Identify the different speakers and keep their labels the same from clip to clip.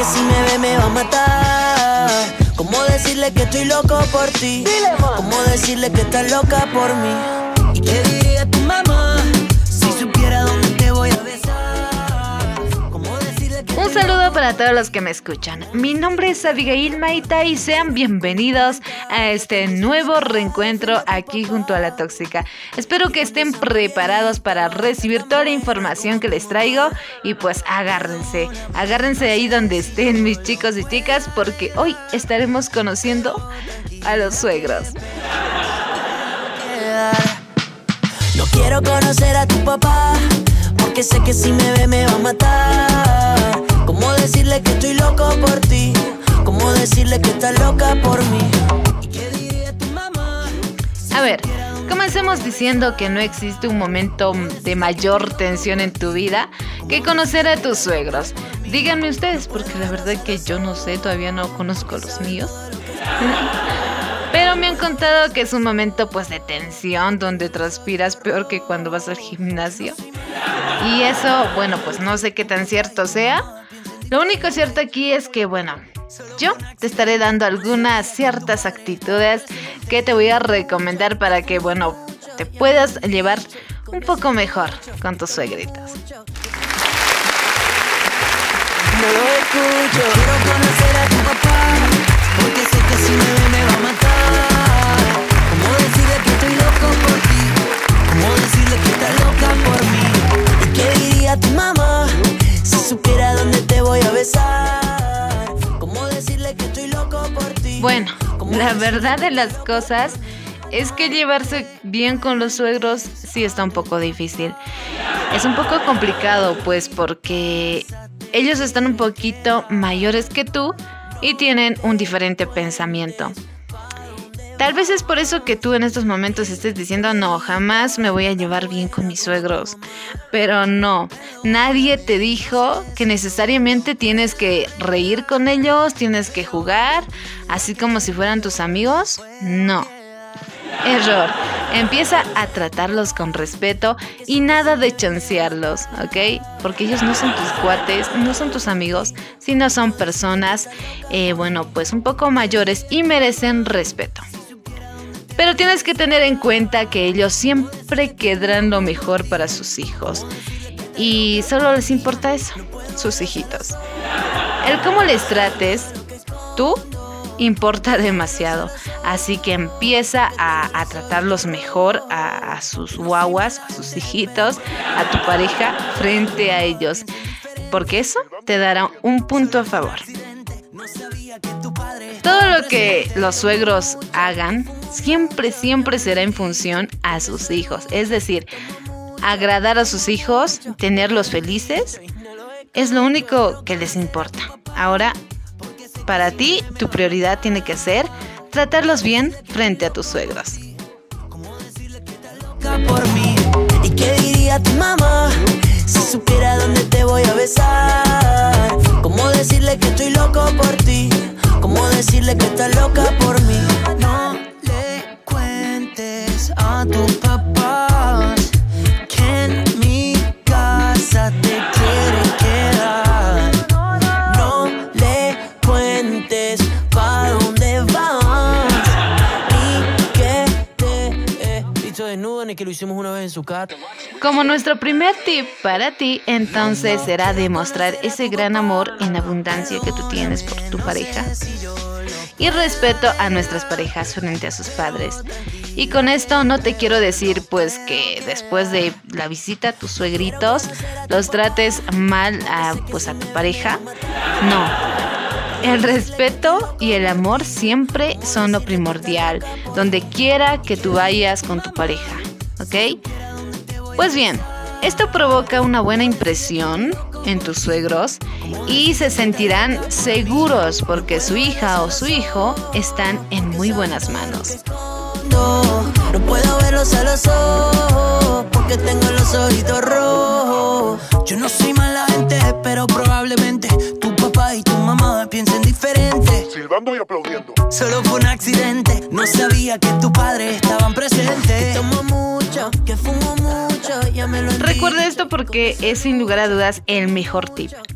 Speaker 1: que si me ve me va a matar. ¿Cómo decirle que estoy loco por ti? ¿Cómo decirle que estás loca por mí? ¿Y qué diría tu mamá si supiera dónde te voy a besar? ¿Cómo decirle que
Speaker 2: Un saludo para todos los que me escuchan. Mi nombre es Abigail Maita y sean bienvenidos a este nuevo reencuentro aquí junto a La Tóxica. Espero que estén preparados para recibir toda la información que les traigo y pues agárrense ahí donde estén mis chicos y chicas, porque hoy estaremos conociendo a los suegros.
Speaker 1: No quiero conocer a tu papá, porque sé que si me ve me va a matar. ¿Cómo decirle que estoy loco por ti? ¿Cómo decirle que estás loca por mí? ¿Y qué diría tu mamá?
Speaker 2: A ver, comencemos diciendo que no existe un momento de mayor tensión en tu vida que conocer a tus suegros. Díganme ustedes, porque la verdad que yo no sé, todavía no conozco a los míos. Pero me han contado que es un momento pues de tensión donde transpiras peor que cuando vas al gimnasio. Y eso, bueno, pues no sé qué tan cierto sea. Lo único cierto aquí es que, bueno, yo te estaré dando algunas ciertas actitudes que te voy a recomendar para que, bueno, te puedas llevar un poco mejor con tus suegritos.
Speaker 1: No lo escucho. Quiero conocer a tu papá, porque sé que si me ve me va a matar. ¿Cómo decirle que estoy loco por ti? ¿Cómo decirle que estás loca por mí? ¿Y qué diría tu mamá si supiera dónde te voy a besar? ¿Cómo decirle que estoy loco por ti?
Speaker 2: Bueno, la verdad de las cosas es que llevarse bien con los suegros sí está un poco difícil. Es un poco complicado, pues, porque ellos están un poquito mayores que tú y tienen un diferente pensamiento. Tal vez es por eso que tú en estos momentos estés diciendo, no, jamás me voy a llevar bien con mis suegros. Pero no, nadie te dijo que necesariamente tienes que reír con ellos, tienes que jugar, así como si fueran tus amigos. No. Error. Empieza a tratarlos con respeto y nada de chancearlos, ¿ok? Porque ellos no son tus cuates, no son tus amigos, sino son personas, bueno, pues un poco mayores y merecen respeto. Pero tienes que tener en cuenta que ellos siempre querrán lo mejor para sus hijos. Y solo les importa eso, sus hijitos. El cómo les trates, tú, importa demasiado. Así que empieza a tratarlos mejor a sus guaguas, a sus hijitos, a tu pareja frente a ellos. Porque eso te dará un punto a favor. Todo lo que los suegros hagan siempre será en función a sus hijos. Es decir, agradar a sus hijos, tenerlos felices, es lo único que les importa. Ahora, para ti, tu prioridad tiene que ser tratarlos bien frente a tus suegros.
Speaker 1: Por mí. ¿Y qué diría tu mamá si supiera dónde te voy a besar? ¿Cómo decirle que estoy loco por ti? ¿Cómo decirle que estás loca por mí? No le cuentes a tus papás que en mi casa te quieren quedar. No le cuentes pa' dónde vas ni que te he visto desnudo ni que lo hicimos una vez en su casa.
Speaker 2: Como nuestro primer tip para ti, entonces será demostrar ese gran amor en abundancia que tú tienes por tu pareja y respeto a nuestras parejas frente a sus padres. Y con esto no te quiero decir pues que después de la visita a tus suegritos los trates mal a tu pareja. No. El respeto y el amor siempre son lo primordial, donde quiera que tú vayas con tu pareja, ¿ok? Pues bien, esto provoca una buena impresión en tus suegros y se sentirán seguros porque su hija o su hijo están en muy buenas manos.
Speaker 1: No puedo verlos a los ojos porque tengo los ojitos rojos. Yo no soy mala gente, pero probablemente tu papá y tu mamá piensen diferente.
Speaker 3: Silbando y aplaudiendo.
Speaker 1: Solo fue un accidente, no sabía que tus padres estaban presentes. Que tomo mucho, que fumo mucho, ya me lo
Speaker 2: Recuerda esto porque es sin lugar a dudas el mejor tip.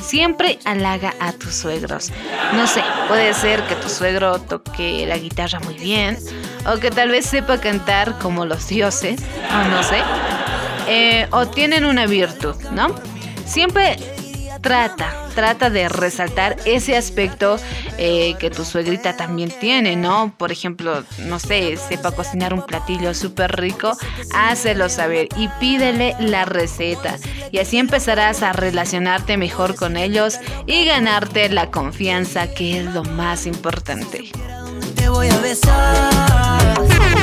Speaker 2: Siempre halaga a tus suegros. No sé, puede ser que tu suegro toque la guitarra muy bien, o que tal vez sepa cantar como los dioses, o no sé. O tienen una virtud, ¿no? Siempre trata de resaltar ese aspecto que tu suegrita también tiene, ¿no? Por ejemplo, no sé, sepa cocinar un platillo súper rico, hácelo saber y pídele la receta. Y así empezarás a relacionarte mejor con ellos y ganarte la confianza, que es lo más importante.
Speaker 1: Te voy a besar.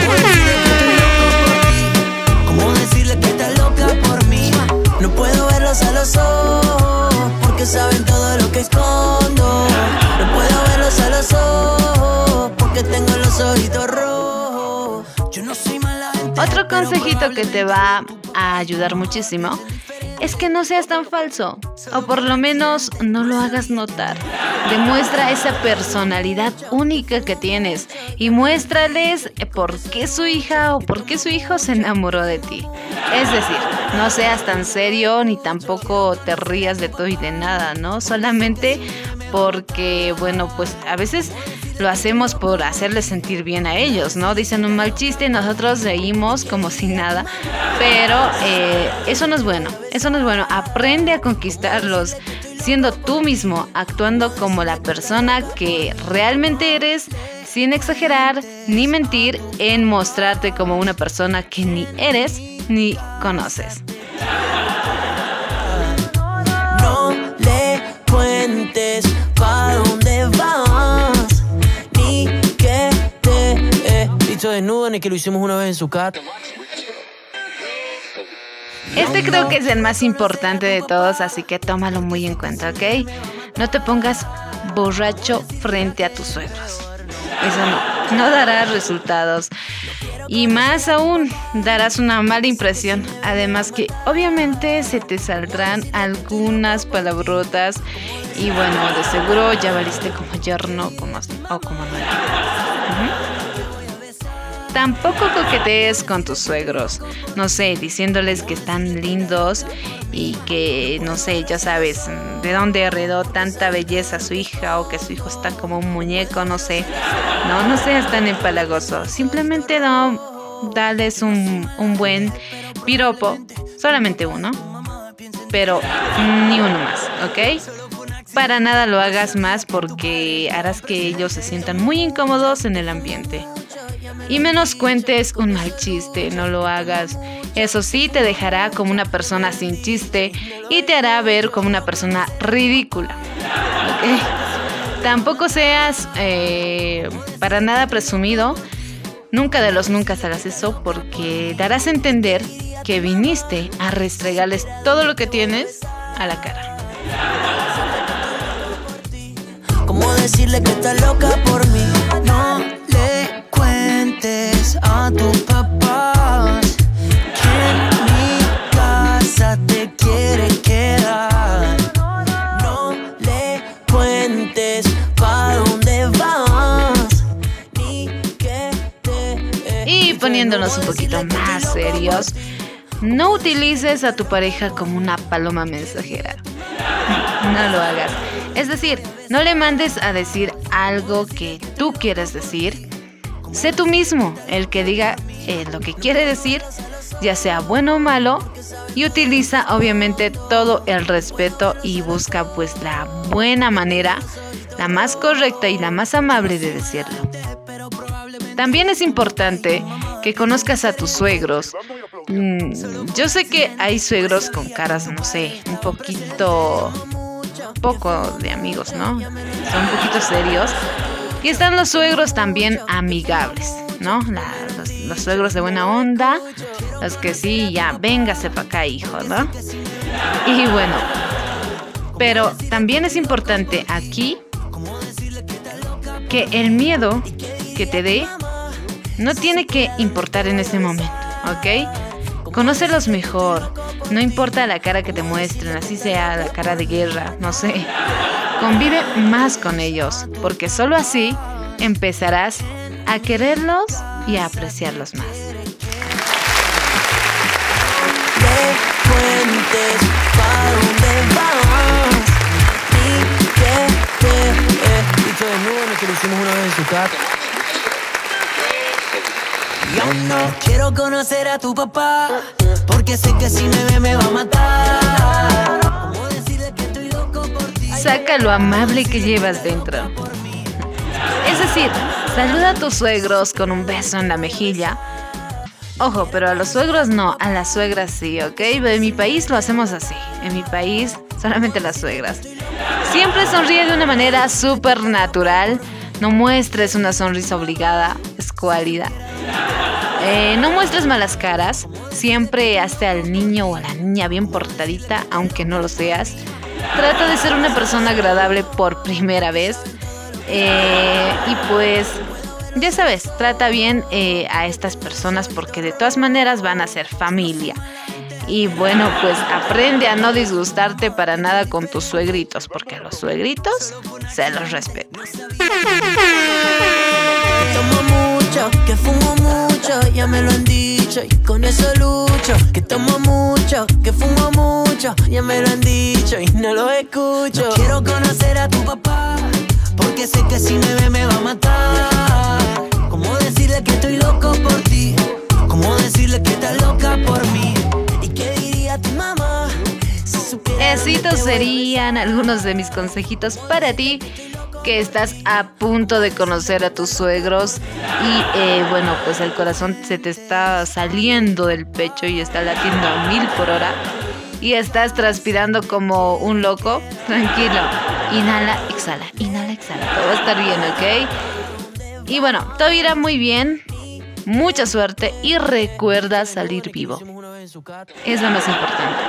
Speaker 1: ¿Cómo decirle que estás loca por mí? No puedo verlos a los ojos, porque saben todo lo que escondo. No puedo verlos a los ojos, porque tengo los ojitos rojos. Yo no soy mala gente.
Speaker 2: Otro consejito que te va a ayudar muchísimo es que no seas tan falso, o por lo menos no lo hagas notar. Demuestra esa personalidad única que tienes y muéstrales por qué su hija o por qué su hijo se enamoró de ti. Es decir, no seas tan serio ni tampoco te rías de todo y de nada, ¿no? Solamente porque, bueno, pues a veces lo hacemos por hacerles sentir bien a ellos, ¿no? Dicen un mal chiste y nosotros reímos como si nada, pero eso no es bueno, eso no es bueno. Aprende a conquistarlos siendo tú mismo, actuando como la persona que realmente eres, sin exagerar ni mentir en mostrarte como una persona que ni eres ni conoces.
Speaker 1: No le cuentes pa' dónde vas, ni que te he visto desnudo, ni que lo hicimos una vez en su casa.
Speaker 2: Este creo que es el más importante de todos, así que tómalo muy en cuenta, ¿ok? No te pongas borracho frente a tus suegros. Eso no dará resultados. Y más aún, darás una mala impresión. Además que obviamente se te saldrán algunas palabrotas. Y bueno, de seguro ya valiste como yerno o como nuera. Tampoco coquetees con tus suegros, no sé, diciéndoles que están lindos y que, no sé, ya sabes, de dónde heredó tanta belleza a su hija o que su hijo está como un muñeco, no sé. No seas tan empalagoso, simplemente dales un buen piropo, solamente uno, pero ni uno más, ¿ok? Para nada lo hagas más porque harás que ellos se sientan muy incómodos en el ambiente. Y menos cuentes un mal chiste, no lo hagas. Eso sí, te dejará como una persona sin chiste y te hará ver como una persona ridícula. ¿Okay? Tampoco seas para nada presumido. Nunca de los nunca hagas eso, porque darás a entender que viniste a restregarles todo lo que tienes a la cara.
Speaker 1: ¿Cómo decirle que estás loca por mí? No le cuentes a tus papás que en mi casa te quiere quedar. No le cuentes pa' dónde vas, ni que te...
Speaker 2: Y poniéndonos un poquito más serios, no utilices a tu pareja como una paloma mensajera. No lo hagas. Es decir, no le mandes a decir algo que tú quieres decir. Sé tú mismo el que diga lo que quiere decir, ya sea bueno o malo, y utiliza obviamente todo el respeto y busca pues la buena manera, la más correcta y la más amable de decirlo. También es importante que conozcas a tus suegros. Yo sé que hay suegros con caras, no sé, poco de amigos, ¿no? Son un poquito serios. Y están los suegros también amigables, ¿no? Los suegros de buena onda, los que sí, ya, véngase para acá, hijo, ¿no? Y bueno, pero también es importante aquí que el miedo que te dé no tiene que importar en ese momento, ¿ok? Conócelos mejor. No importa la cara que te muestren, así sea la cara de guerra, no sé. Convive más con ellos, porque solo así empezarás a quererlos y a apreciarlos más.
Speaker 1: Le cuentes pa' dónde vas, Besucat. Yo no quiero conocer a tu papá, porque sé que si me ve me va a matar. ¿Cómo decirle que estoy loco por ti?
Speaker 2: Saca lo amable que llevas dentro. Es decir, saluda a tus suegros con un beso en la mejilla. Ojo, pero a los suegros no, a las suegras sí, ¿ok? En mi país lo hacemos así. En mi país, solamente las suegras. Siempre sonríe de una manera súper natural. No muestres una sonrisa obligada, escuálida. No muestres malas caras. Siempre hazte al niño o a la niña bien portadita, aunque no lo seas. Trata de ser una persona agradable por primera vez. Y pues, ya sabes, trata bien a estas personas porque de todas maneras van a ser familia. Y bueno, pues aprende a no disgustarte para nada con tus suegritos, porque a los suegritos se los respeta.
Speaker 1: Tomo mucho, que fumo mucho, ya me lo han dicho y con eso lucho. Que tomo mucho, que fumo mucho, ya me lo han dicho y no lo escucho. No quiero conocer a tu papá, porque sé que si me ve me va a matar. ¿Cómo decirle que estoy loco por ti? ¿Cómo decirle que estás loca por mí? ¿Y qué diría tu mamá si supiera?
Speaker 2: Estos serían algunos de mis consejitos para ti que estás a punto de conocer a tus suegros y bueno, pues el corazón se te está saliendo del pecho y está latiendo a 1000 por hora y estás transpirando como un loco. Tranquilo, inhala, exhala, todo va a estar bien, ¿ok? Y bueno, todo irá muy bien, mucha suerte y recuerda salir vivo, es lo más importante.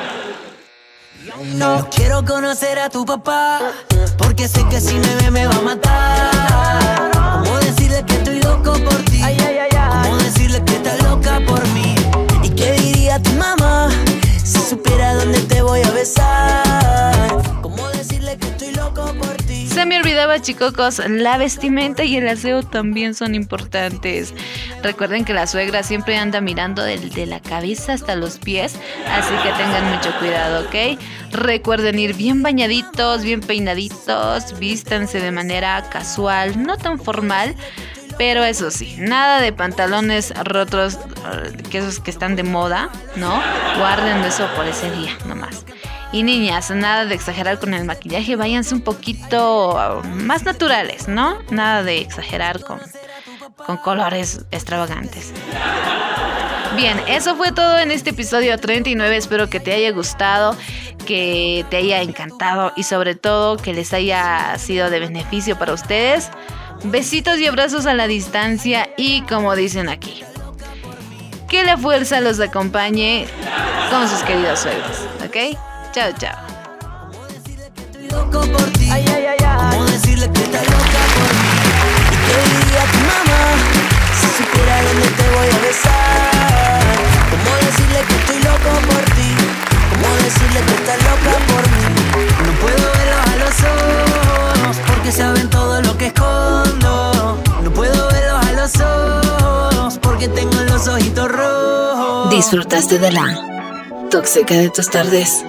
Speaker 1: No quiero conocer a tu papá, porque sé que si me ve me va a matar. ¿Cómo decirle que estoy loco por ti? ¿Cómo decirle que estás loca por mí? ¿Y qué diría tu mamá si supiera dónde te voy a besar? ¿Cómo decirle que estoy loco por ti?
Speaker 2: Se me olvidaba, chicocos, la vestimenta y el aseo también son importantes. Recuerden que la suegra siempre anda mirando de la cabeza hasta los pies, así que tengan mucho cuidado, ¿ok? Recuerden ir bien bañaditos, bien peinaditos, vístanse de manera casual, no tan formal, pero eso sí, nada de pantalones rotos, que esos que están de moda, ¿no? Guarden eso por ese día, nomás. Y niñas, nada de exagerar con el maquillaje, váyanse un poquito más naturales, ¿no? Nada de exagerar con colores extravagantes. Bien, eso fue todo en este episodio 39, espero que te haya gustado, que te haya encantado y sobre todo que les haya sido de beneficio para ustedes. Besitos y abrazos a la distancia y como dicen aquí, que la fuerza los acompañe con sus queridos suegros, ¿ok? Chao, chao.
Speaker 1: ¿Cómo decirle que estoy loco por ti? ¿Cómo decirle que estás loca por mí? ¿Y qué diría tu mamá si supiera dónde te voy a besar? ¿Cómo decirle que estoy loco por ti? ¿Cómo decirle que estás loca por mí? No puedo verlos a los ojos porque saben todo lo que escondo. No puedo verlos a los ojos porque tengo los ojitos rojos.
Speaker 3: Disfrutaste de la tóxica de tus tardes.